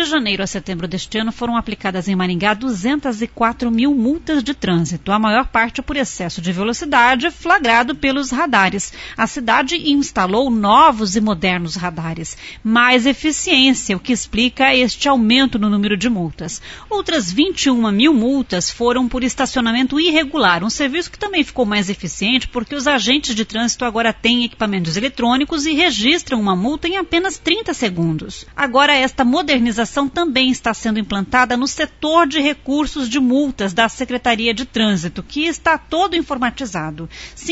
janeiro a setembro deste ano foram aplicadas em Maringá 204 mil multas de trânsito, a maior parte por excesso de velocidade flagrado pelos radares. A cidade instalou novos e modernos radares, mais eficiência, o que explica este aumento no número de multas. Outras 21 mil multas foram por estacionamento irregular, um serviço que também ficou mais eficiente porque os agentes de trânsito agora têm equipamentos eletrônicos e registram uma multa em apenas 30 segundos. Agora, esta modernização também está sendo implantada no setor de recursos de multas da Secretaria de Trânsito, que está todo informatizado.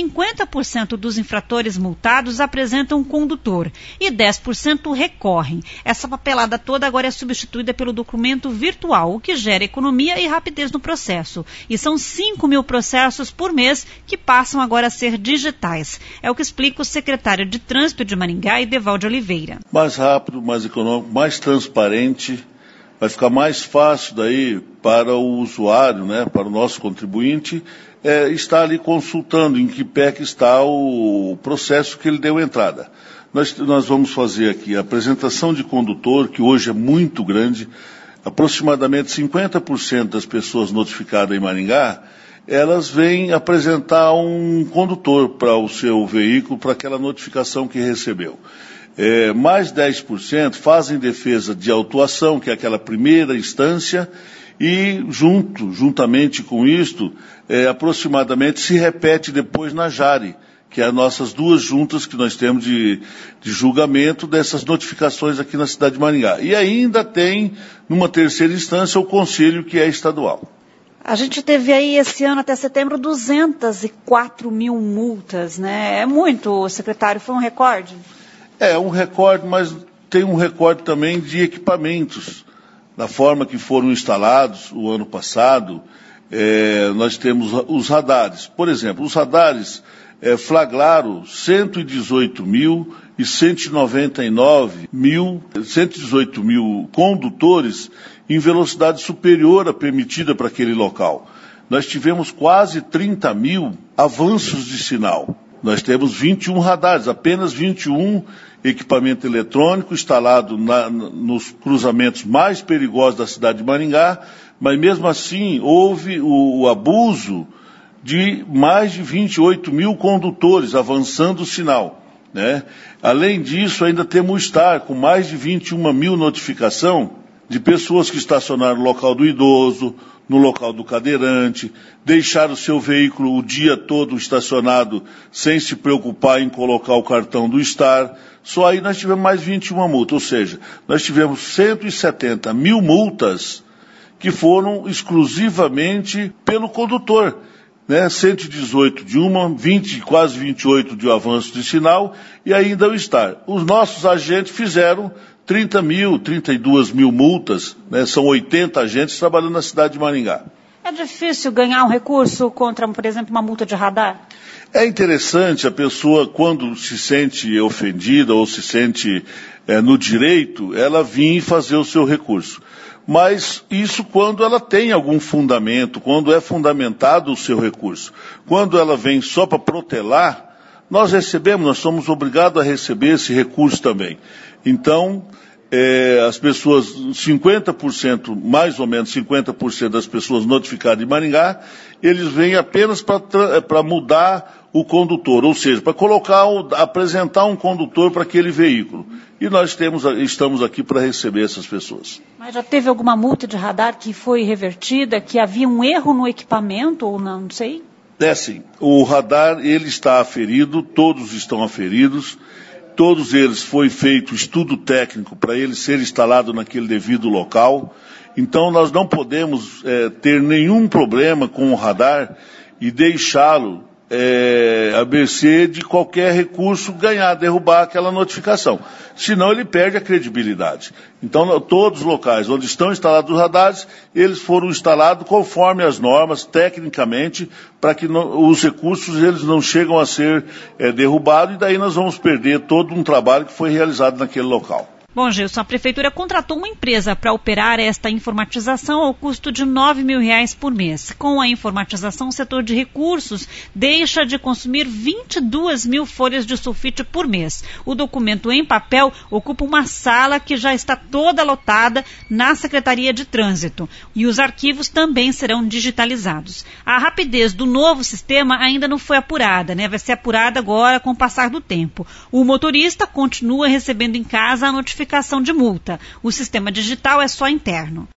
50% dos infratores multados apresentam um condutor e 10% recorrem. Essa papelada toda agora é substituída pelo documento virtual, o que gera economia e rapidez no processo. E são 5 mil processos por mês que passam agora a ser digitais. É o que explica o secretário de Trânsito de Maringá, Edevaldo Oliveira. Mais rápido, mais econômico, mais transparente, vai ficar mais fácil daí para o usuário, né, para o nosso contribuinte, estar ali consultando em que pé que está o processo que ele deu entrada. Nós vamos fazer aqui a apresentação de condutor, que hoje é muito grande, aproximadamente 50% das pessoas notificadas em Maringá, elas vêm apresentar um condutor para o seu veículo, para aquela notificação que recebeu. Mais 10% fazem defesa de autuação, que é aquela primeira instância, e juntamente com isto, aproximadamente se repete depois na JARE, que é as nossas duas juntas que nós temos de julgamento dessas notificações aqui na cidade de Maringá. E ainda tem, numa terceira instância, o conselho, que é estadual. A gente teve aí esse ano até setembro 204 mil multas, né? É muito, secretário, foi um recorde? É um recorde, mas tem um recorde também de equipamentos, da forma que foram instalados o ano passado. Nós temos os radares. Por exemplo, os radares flagraram 118 mil condutores em velocidade superior à permitida para aquele local. Nós tivemos quase 30 mil avanços de sinal. Nós temos 21 radares, apenas 21 equipamento eletrônico instalado nos cruzamentos mais perigosos da cidade de Maringá, mas mesmo assim houve o abuso de mais de 28 mil condutores avançando o sinal, né? Além disso, ainda temos o STAR, com mais de 21 mil notificação de pessoas que estacionaram no local do idoso, no local do cadeirante, deixaram o seu veículo o dia todo estacionado sem se preocupar em colocar o cartão do STAR. Só aí nós tivemos mais 21 multas, ou seja, nós tivemos 170 mil multas que foram exclusivamente pelo condutor, né? 118 de uma, quase 28 de avanço de sinal e ainda o STAR. Os nossos agentes fizeram 32 mil multas, né? São 80 agentes trabalhando na cidade de Maringá. É difícil ganhar um recurso contra, por exemplo, uma multa de radar? É interessante a pessoa, quando se sente ofendida ou se sente no direito, ela vir fazer o seu recurso. Mas isso quando ela tem algum fundamento, quando é fundamentado o seu recurso. Quando ela vem só para protelar, nós somos obrigados a receber esse recurso também. Então, as pessoas, 50%, mais ou menos 50% das pessoas notificadas em Maringá, eles vêm apenas para mudar o condutor, ou seja, para apresentar um condutor para aquele veículo. E nós estamos aqui para receber essas pessoas. Mas já teve alguma multa de radar que foi revertida, que havia um erro no equipamento ou não sei? Sim. O radar, ele está aferido, todos estão aferidos. Todos eles foi feito estudo técnico para ele ser instalado naquele devido local. Então nós não podemos ter nenhum problema com o radar e deixá-lo à mercê de qualquer recurso derrubar aquela notificação. Senão ele perde a credibilidade. Então todos os locais onde estão instalados os radares, eles foram instalados conforme as normas, tecnicamente, para que os recursos eles não chegam a ser derrubados e daí nós vamos perder todo um trabalho que foi realizado naquele local. Bom, Gilson, a Prefeitura contratou uma empresa para operar esta informatização ao custo de R$ 9.000 por mês. Com a informatização, o setor de recursos deixa de consumir 22 mil folhas de sulfite por mês. O documento em papel ocupa uma sala que já está toda lotada na Secretaria de Trânsito. E os arquivos também serão digitalizados. A rapidez do novo sistema ainda não foi apurada, né? Vai ser apurada agora com o passar do tempo. O motorista continua recebendo em casa a notificação de multa. O sistema digital é só interno.